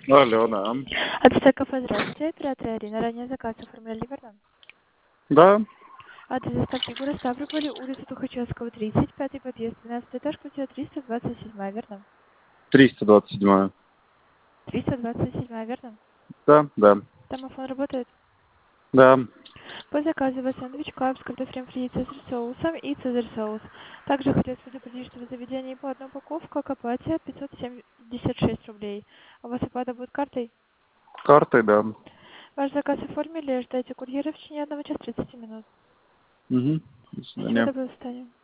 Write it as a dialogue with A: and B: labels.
A: Алло, да.
B: От кафе «Здравствуйте», оператор Арина. Ранее заказ оформляли, верно?
A: Да,
B: Адрес доставки город Ставрополь, улица Тухачевского, 30, пятый подъезд, 12 этаж, квартира 327, верно?
A: 327.
B: 327, верно?
A: Да, да,
B: Домофон работает?
A: да.
B: По заказу вас сэндвич кап с картофелем фри цезарь соусом и цезарь соус. Также хотелось предупредить, что в заведении по одной упаковке к оплате 576 рублей. У вас оплата будет картой?
A: Картой, да.
B: Ваш заказ оформили, ждайте курьера в течение 1 часа 30 минут.
A: Угу. До
B: Спасибо,
A: свидания.
B: доброго состояния.